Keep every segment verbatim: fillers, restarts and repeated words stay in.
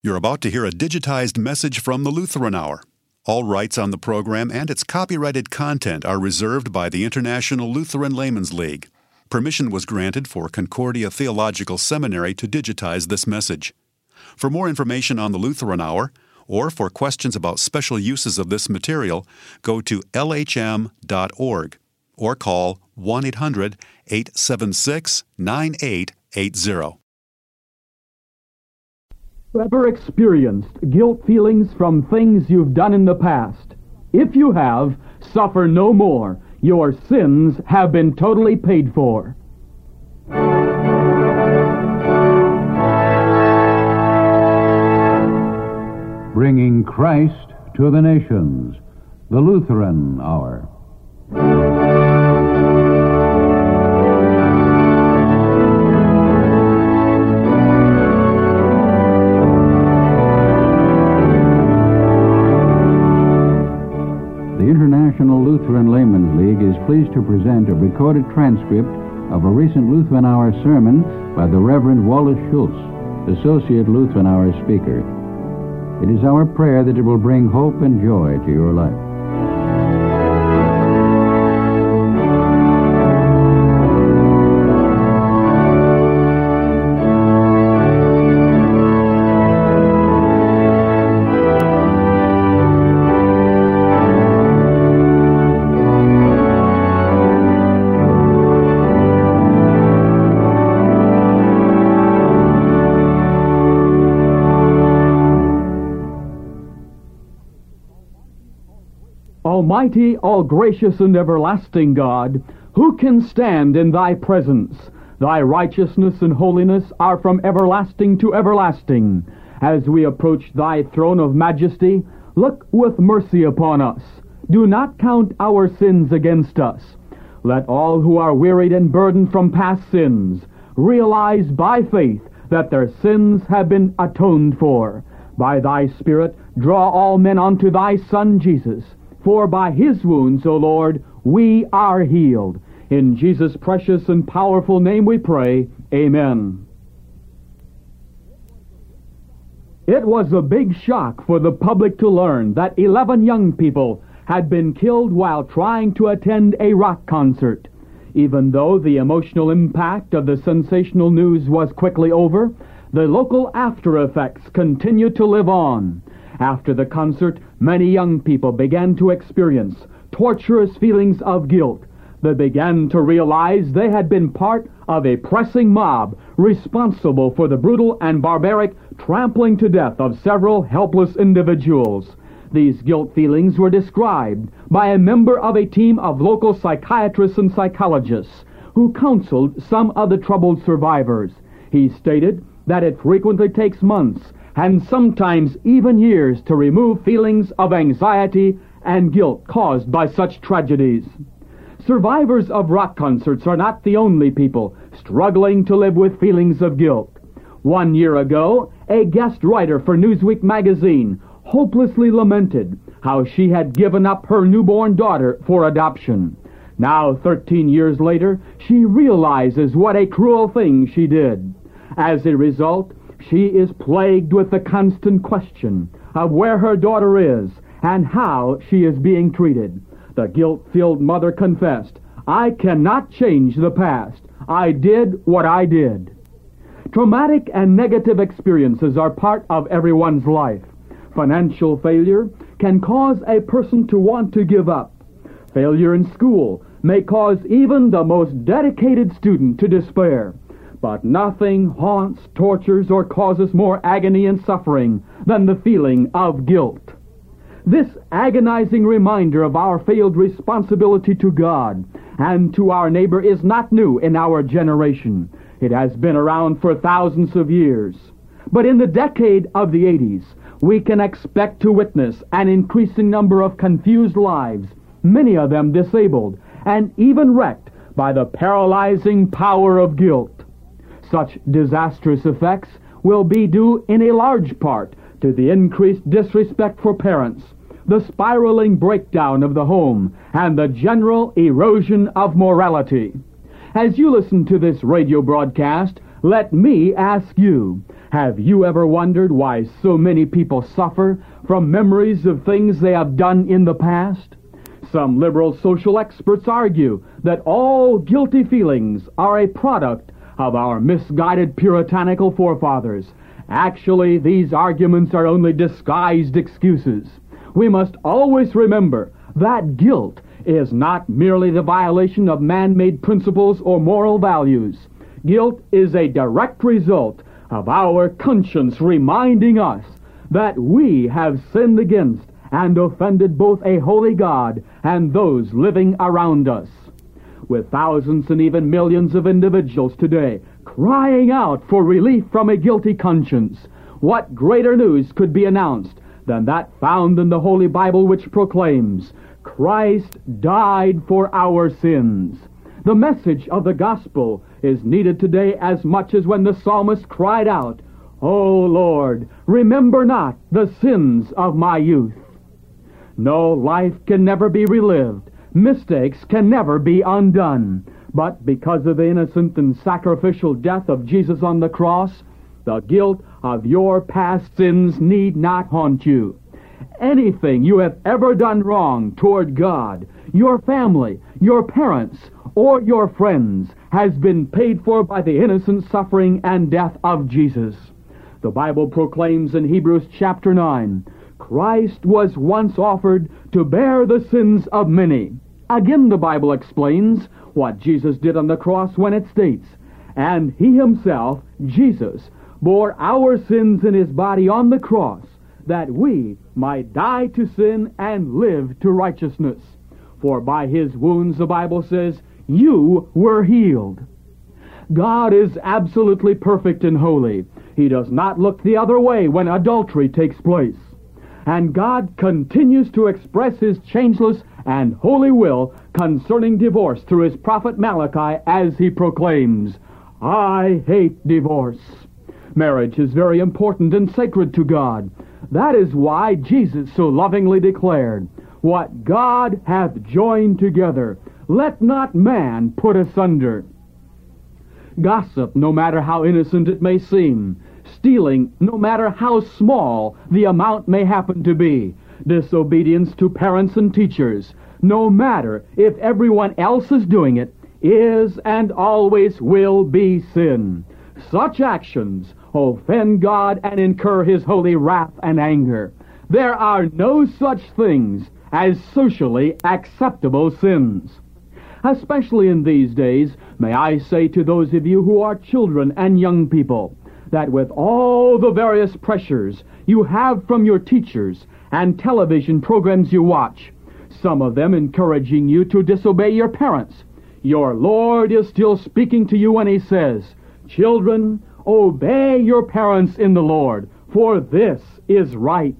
You're about to hear a digitized message from the Lutheran Hour. All rights on the program and its copyrighted content are reserved by the International Lutheran Laymen's League. Permission was granted for Concordia Theological Seminary to digitize this message. For more information on the Lutheran Hour, or for questions about special uses of this material, go to L H M dot org or call one eight hundred, eight seven six, nine eight eight zero. Ever experienced guilt feelings from things you've done in the past? If you have, suffer no more. Your sins have been totally paid for. Bringing Christ to the nations, the Lutheran Hour. The International Lutheran Laymen's League is pleased to present a recorded transcript of a recent Lutheran Hour sermon by the Reverend Wallace Schultz, Associate Lutheran Hour speaker. It is our prayer that it will bring hope and joy to your life. Almighty, all-gracious, and everlasting God, who can stand in thy presence? Thy righteousness and holiness are from everlasting to everlasting. As we approach thy throne of majesty, look with mercy upon us. Do not count our sins against us. Let all who are wearied and burdened from past sins realize by faith that their sins have been atoned for. By thy Spirit, draw all men unto thy Son Jesus. For by his wounds, O Lord, we are healed. In Jesus' precious and powerful name we pray. Amen. It was a big shock for the public to learn that eleven young people had been killed while trying to attend a rock concert. Even though the emotional impact of the sensational news was quickly over, the local after effects continued to live on. After the concert, many young people began to experience torturous feelings of guilt. They began to realize they had been part of a pressing mob responsible for the brutal and barbaric trampling to death of several helpless individuals. These guilt feelings were described by a member of a team of local psychiatrists and psychologists who counseled some of the troubled survivors. He stated that it frequently takes months and sometimes even years to remove feelings of anxiety and guilt caused by such tragedies. Survivors of rock concerts are not the only people struggling to live with feelings of guilt. One year ago, a guest writer for Newsweek magazine hopelessly lamented how she had given up her newborn daughter for adoption. Now, thirteen years later, she realizes what a cruel thing she did. As a result, she is plagued with the constant question of where her daughter is and how she is being treated. The guilt-filled mother confessed, "I cannot change the past. I did what I did." Traumatic and negative experiences are part of everyone's life. Financial failure can cause a person to want to give up. Failure in school may cause even the most dedicated student to despair. But nothing haunts, tortures, or causes more agony and suffering than the feeling of guilt. This agonizing reminder of our failed responsibility to God and to our neighbor is not new in our generation. It has been around for thousands of years. But in the decade of the eighties, we can expect to witness an increasing number of confused lives, many of them disabled, and even wrecked by the paralyzing power of guilt. Such disastrous effects will be due in a large part to the increased disrespect for parents, the spiraling breakdown of the home, and the general erosion of morality. As you listen to this radio broadcast, Let me ask you, have you ever wondered why so many people suffer from memories of things they have done in the past? Some liberal social experts argue that all guilty feelings are a product of our misguided puritanical forefathers. Actually, these arguments are only disguised excuses. We must always remember that guilt is not merely the violation of man-made principles or moral values. Guilt is a direct result of our conscience reminding us that we have sinned against and offended both a holy God and those living around us. With thousands and even millions of individuals today crying out for relief from a guilty conscience, what greater news could be announced than that found in the Holy Bible, which proclaims, Christ died for our sins. The message of the gospel is needed today as much as when the psalmist cried out, O Lord, remember not the sins of my youth. No, life can never be relived. Mistakes can never be undone. But because of the innocent and sacrificial death of Jesus on the cross, the guilt of your past sins need not haunt you. Anything you have ever done wrong toward God, your family, your parents, or your friends has been paid for by the innocent suffering and death of Jesus. The Bible proclaims in Hebrews chapter nine, Christ was once offered to bear the sins of many. Again, the Bible explains what Jesus did on the cross when it states, and he himself, Jesus, bore our sins in his body on the cross, that we might die to sin and live to righteousness. For by his wounds, the Bible says, you were healed. God is absolutely perfect and holy. He does not look the other way when adultery takes place. And God continues to express his changeless and holy will concerning divorce through his prophet Malachi as he proclaims, I hate divorce. Marriage is very important and sacred to God. That is why Jesus so lovingly declared, what God hath joined together, let not man put asunder. Gossip, no matter how innocent it may seem, stealing, no matter how small the amount may happen to be, disobedience to parents and teachers, no matter if everyone else is doing it, is and always will be sin. Such actions offend God and incur his holy wrath and anger. There are no such things as socially acceptable sins. Especially in these days, may I say to those of you who are children and young people, that with all the various pressures you have from your teachers and television programs you watch, some of them encouraging you to disobey your parents, your Lord is still speaking to you when he says, children, obey your parents in the Lord, for this is right.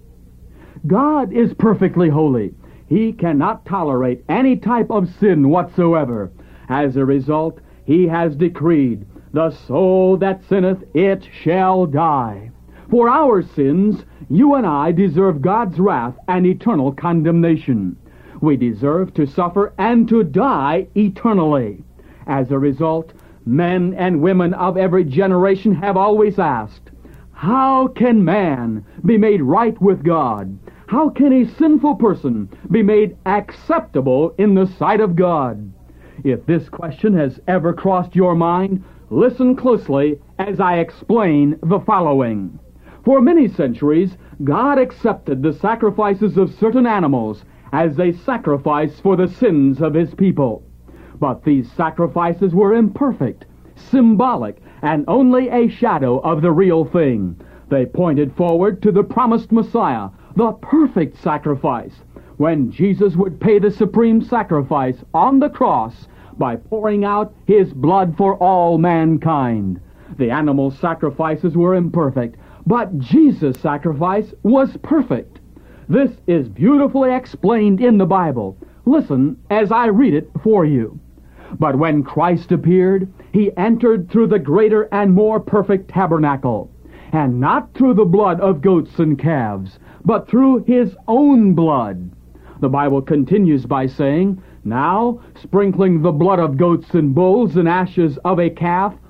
God is perfectly holy. He cannot tolerate any type of sin whatsoever. As a result, he has decreed, the soul that sinneth, it shall die. For our sins, you and I deserve God's wrath and eternal condemnation. We deserve to suffer and to die eternally. As a result, men and women of every generation have always asked, how can man be made right with God? How can a sinful person be made acceptable in the sight of God? If this question has ever crossed your mind, listen closely as I explain the following. For many centuries, God accepted the sacrifices of certain animals as a sacrifice for the sins of his people. But these sacrifices were imperfect, symbolic, and only a shadow of the real thing. They pointed forward to the promised Messiah, the perfect sacrifice, when Jesus would pay the supreme sacrifice on the cross by pouring out his blood for all mankind. The animal sacrifices were imperfect, but Jesus' sacrifice was perfect. This is beautifully explained in the Bible. Listen as I read it for you. But when Christ appeared, he entered through the greater and more perfect tabernacle, and not through the blood of goats and calves, but through his own blood. The Bible continues by saying, now, sprinkling the blood of goats and bulls and ashes of a calf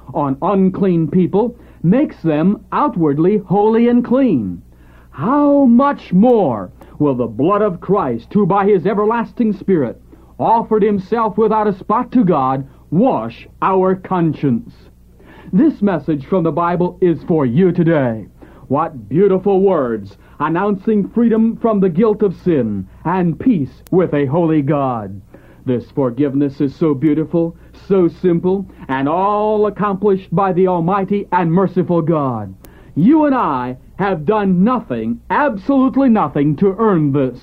on unclean people makes them outwardly holy and clean. How much more will the blood of Christ, who by his everlasting Spirit offered himself without a spot to God, wash our conscience? This message from the Bible is for you today. What beautiful words announcing freedom from the guilt of sin and peace with a holy God. This forgiveness is so beautiful, so simple, and all accomplished by the Almighty and merciful God. You and I have done nothing, absolutely nothing, to earn this.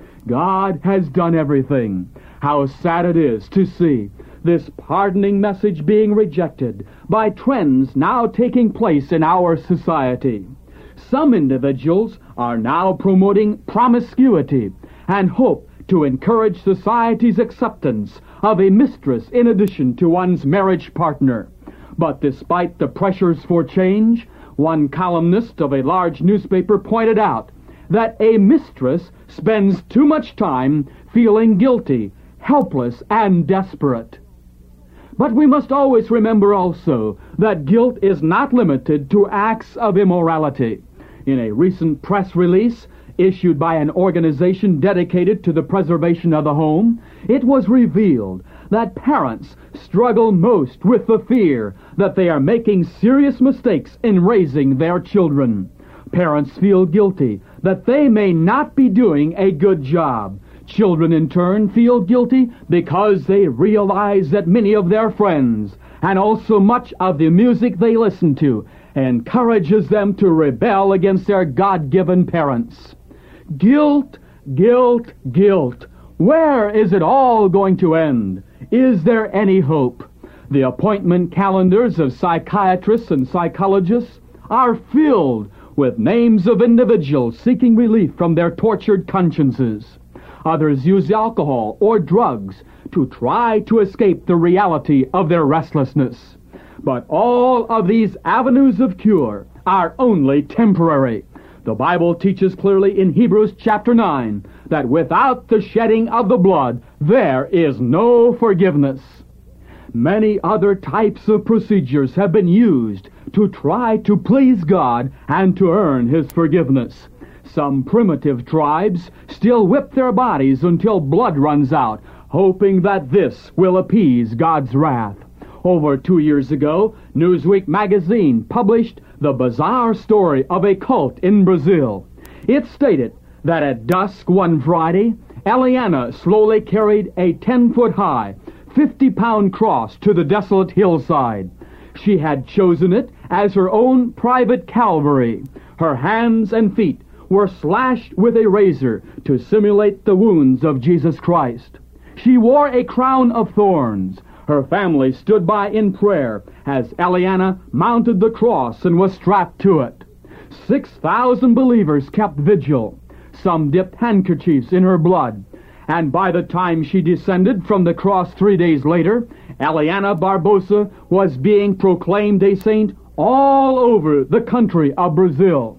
God has done everything. How sad it is to see this pardoning message being rejected by trends now taking place in our society. Some individuals are now promoting promiscuity and hope to encourage society's acceptance of a mistress in addition to one's marriage partner. But despite the pressures for change, one columnist of a large newspaper pointed out that a mistress spends too much time feeling guilty, helpless, and desperate. But we must always remember also that guilt is not limited to acts of immorality. In a recent press release issued by an organization dedicated to the preservation of the home, it was revealed that parents struggle most with the fear that they are making serious mistakes in raising their children. Parents feel guilty that they may not be doing a good job. Children, in turn, feel guilty because they realize that many of their friends, and also much of the music they listen to, encourages them to rebel against their God-given parents. Guilt, guilt, guilt. Where is it all going to end? Is there any hope? The appointment calendars of psychiatrists and psychologists are filled with names of individuals seeking relief from their tortured consciences. Others use alcohol or drugs to try to escape the reality of their restlessness. But all of these avenues of cure are only temporary. The Bible teaches clearly in Hebrews chapter nine that without the shedding of the blood, there is no forgiveness. Many other types of procedures have been used to try to please God and to earn his forgiveness. Some primitive tribes still whip their bodies until blood runs out, hoping that this will appease God's wrath. Over two years ago, Newsweek magazine published the bizarre story of a cult in Brazil. It stated that at dusk one Friday, Eliana slowly carried a ten-foot-high, fifty-pound cross to the desolate hillside. She had chosen it as her own private Calvary. Her hands and feet were slashed with a razor to simulate the wounds of Jesus Christ. She wore a crown of thorns. Her family stood by in prayer as Eliana mounted the cross and was strapped to it. Six thousand believers kept vigil. Some dipped handkerchiefs in her blood. And by the time she descended from the cross three days later, Eliana Barbosa was being proclaimed a saint all over the country of Brazil.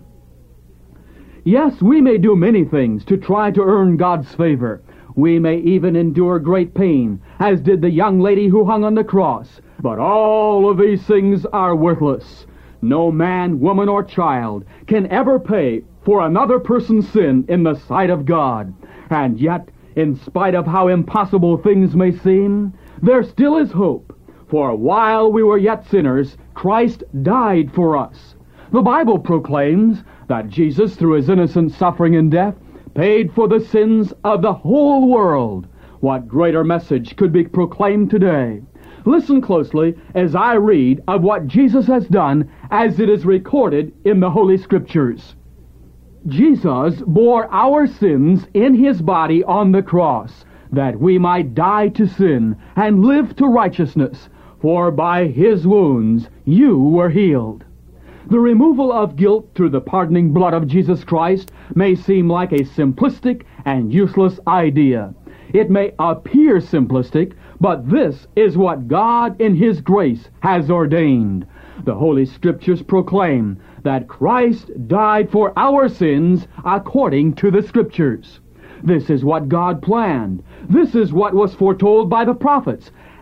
Yes, we may do many things to try to earn God's favor. We may even endure great pain, as did the young lady who hung on the cross. But all of these things are worthless. No man, woman, or child can ever pay for another person's sin in the sight of God. And yet, in spite of how impossible things may seem, there still is hope. For while we were yet sinners, Christ died for us. The Bible proclaims that Jesus, through his innocent suffering and death, paid for the sins of the whole world. What greater message could be proclaimed today? Listen closely as I read of what Jesus has done as it is recorded in the Holy Scriptures. Jesus bore our sins in his body on the cross, that we might die to sin and live to righteousness, for by his wounds you were healed. The removal of guilt through the pardoning blood of Jesus Christ may seem like a simplistic and useless idea. It may appear simplistic, but this is what God in his grace has ordained. The Holy Scriptures proclaim that Christ died for our sins according to the Scriptures. This is what God planned. This is what was foretold by the prophets.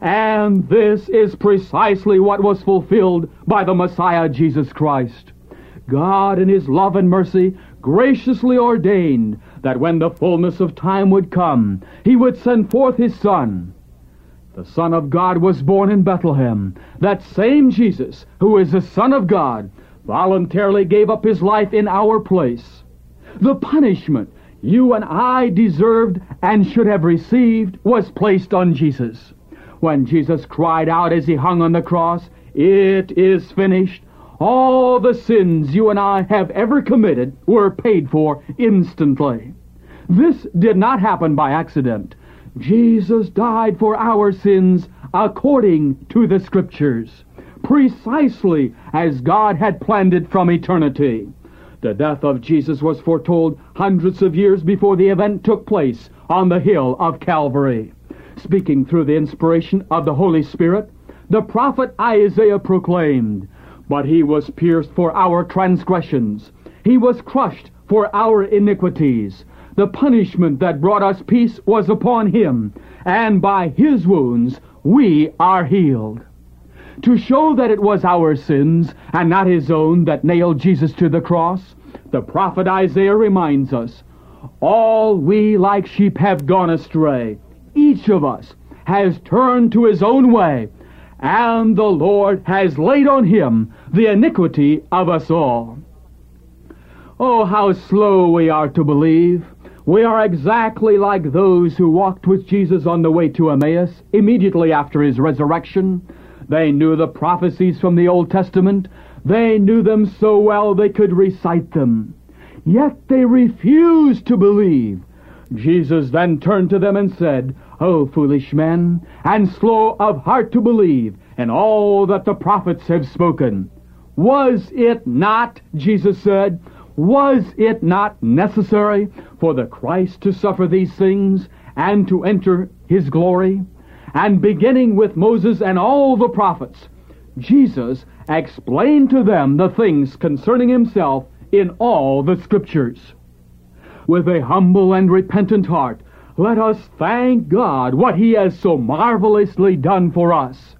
And this is precisely what was fulfilled by the Messiah Jesus Christ. God in His love and mercy graciously ordained that when the fullness of time would come, He would send forth His Son. The Son of God was born in Bethlehem. That same Jesus, who is the Son of God, voluntarily gave up His life in our place. The punishment you and I deserved and should have received was placed on Jesus. When Jesus cried out as He hung on the cross, "It is finished," all the sins you and I have ever committed were paid for instantly. This did not happen by accident. Jesus died for our sins according to the Scriptures, precisely as God had planned it from eternity. The death of Jesus was foretold hundreds of years before the event took place on the hill of Calvary. Speaking through the inspiration of the Holy Spirit, the prophet Isaiah proclaimed, "But He was pierced for our transgressions. He was crushed for our iniquities. The punishment that brought us peace was upon Him, and by His wounds we are healed." To show that it was our sins and not His own that nailed Jesus to the cross, the prophet Isaiah reminds us, "All we like sheep have gone astray. Each of us has turned to his own way, and the Lord has laid on Him the iniquity of us all." Oh, how slow we are to believe. We are exactly like those who walked with Jesus on the way to Emmaus immediately after His resurrection. They knew the prophecies from the Old Testament. They knew them so well they could recite them. Yet they refused to believe. Jesus then turned to them and said, "O foolish men, and slow of heart to believe in all that the prophets have spoken. Was it not," Jesus said, "was it not necessary for the Christ to suffer these things and to enter His glory?" And beginning with Moses and all the prophets, Jesus explained to them the things concerning Himself in all the Scriptures. With a humble and repentant heart, let us thank God what He has so marvelously done for us.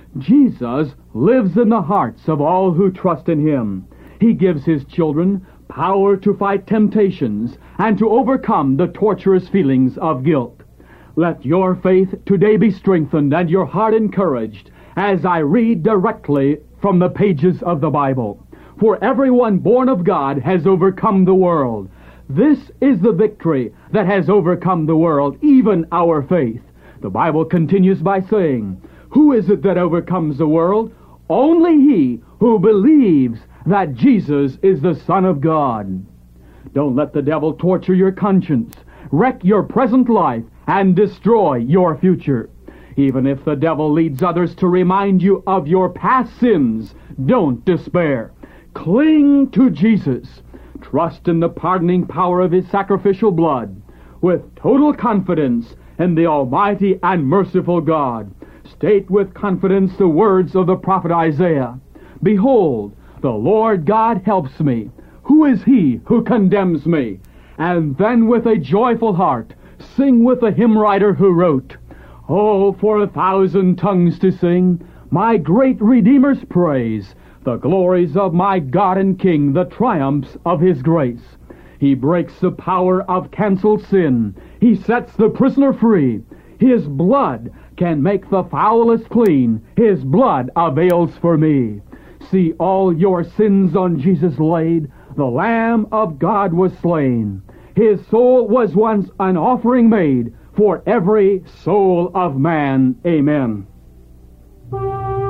Jesus lives in the hearts of all who trust in Him. He gives His children power to fight temptations and to overcome the torturous feelings of guilt. Let your faith today be strengthened and your heart encouraged as I read directly from the pages of the Bible. For everyone born of God has overcome the world. This is the victory that has overcome the world, even our faith. The Bible continues by saying, "Who is it that overcomes the world? Only he who believes that Jesus is the Son of God." Don't let the devil torture your conscience, wreck your present life, and destroy your future. Even if the devil leads others to remind you of your past sins, don't despair. Cling to Jesus. Trust in the pardoning power of His sacrificial blood. With total confidence in the Almighty and merciful God, state with confidence the words of the prophet Isaiah. "Behold, the Lord God helps me. Who is he who condemns me?" And then with a joyful heart, sing with the hymn writer who wrote, "Oh, for a thousand tongues to sing my great Redeemer's praise, the glories of my God and King, the triumphs of His grace. He breaks the power of canceled sin. He sets the prisoner free. His blood can make the foulest clean. His blood avails for me. See all your sins on Jesus laid. The Lamb of God was slain. His soul was once an offering made for every soul of man." Amen.